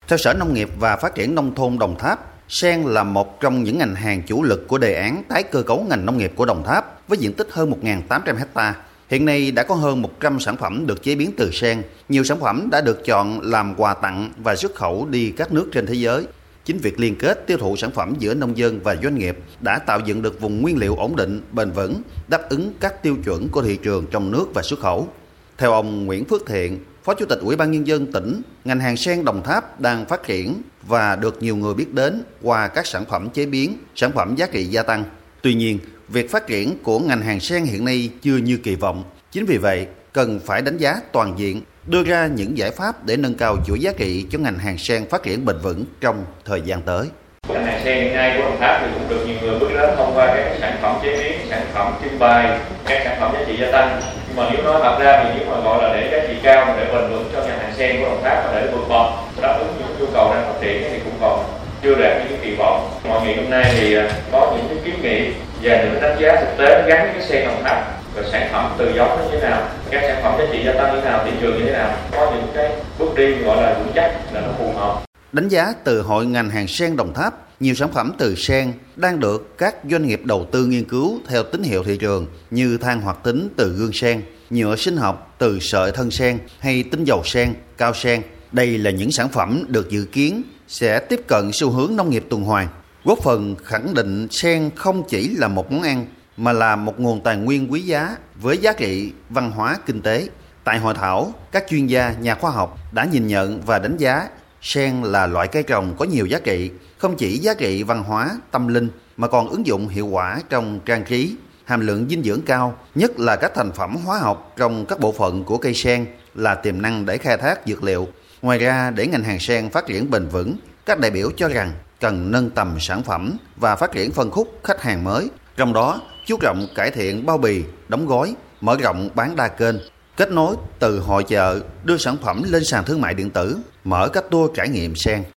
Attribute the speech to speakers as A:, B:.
A: Theo Sở Nông nghiệp và Phát triển Nông thôn Đồng Tháp, sen là một trong những ngành hàng chủ lực của đề án tái cơ cấu ngành nông nghiệp của Đồng Tháp với diện tích hơn 1.800 ha. Hiện nay đã có hơn 100 sản phẩm được chế biến từ sen. Nhiều sản phẩm đã được chọn làm quà tặng và xuất khẩu đi các nước trên thế giới. Chính việc liên kết tiêu thụ sản phẩm giữa nông dân và doanh nghiệp đã tạo dựng được vùng nguyên liệu ổn định, bền vững, đáp ứng các tiêu chuẩn của thị trường trong nước và xuất khẩu. Theo ông Nguyễn Phước Thiện, Phó Chủ tịch Ủy ban Nhân dân tỉnh, ngành hàng sen Đồng Tháp đang phát triển và được nhiều người biết đến qua các sản phẩm chế biến, sản phẩm giá trị gia tăng. Tuy nhiên, việc phát triển của ngành hàng sen hiện nay chưa như kỳ vọng. Chính vì vậy, cần phải đánh giá toàn diện, đưa ra những giải pháp để nâng cao chuỗi giá trị cho ngành hàng sen phát triển bền vững trong thời gian tới.
B: Ngành hàng sen hiện nay của Đồng Tháp thì cũng được nhiều người biết đến thông qua các sản phẩm chế biến, sản phẩm trưng bày, các sản phẩm giá trị gia tăng. Nhưng mà nếu nói thật ra thì nếu mà gọi là để giá trị cao mà để bền vững cho ngành hàng sen của Đồng Tháp và để vượt bậc đáp ứng những nhu cầu đang phát triển thì cũng còn chưa đạt những kỳ vọng. Hội nghị hôm nay thì có những cái kiến nghị và những đánh giá thực tế gắn với cái sen Đồng Tháp, rồi sản phẩm từ giống như thế nào, các sản phẩm giá trị gia tăng như thế nào, thị trường như thế nào, có những cái bước đi gọi là vững chắc là nó phù hợp.
A: Đánh giá từ Hội ngành hàng sen Đồng Tháp, nhiều sản phẩm từ sen đang được các doanh nghiệp đầu tư nghiên cứu theo tín hiệu thị trường như than hoạt tính từ gương sen, nhựa sinh học từ sợi thân sen hay tinh dầu sen, cao sen. Đây là những sản phẩm được dự kiến sẽ tiếp cận xu hướng nông nghiệp tuần hoàn, góp phần khẳng định sen không chỉ là một món ăn mà là một nguồn tài nguyên quý giá với giá trị văn hóa kinh tế. Tại hội thảo, các chuyên gia, nhà khoa học đã nhìn nhận và đánh giá sen là loại cây trồng có nhiều giá trị, không chỉ giá trị văn hóa, tâm linh mà còn ứng dụng hiệu quả trong trang trí, hàm lượng dinh dưỡng cao, nhất là các thành phẩm hóa học trong các bộ phận của cây sen là tiềm năng để khai thác dược liệu. Ngoài ra, để ngành hàng sen phát triển bền vững, các đại biểu cho rằng cần nâng tầm sản phẩm và phát triển phân khúc khách hàng mới, trong đó chú trọng cải thiện bao bì, đóng gói, mở rộng bán đa kênh, kết nối từ hội chợ đưa sản phẩm lên sàn thương mại điện tử, mở các tour trải nghiệm sen.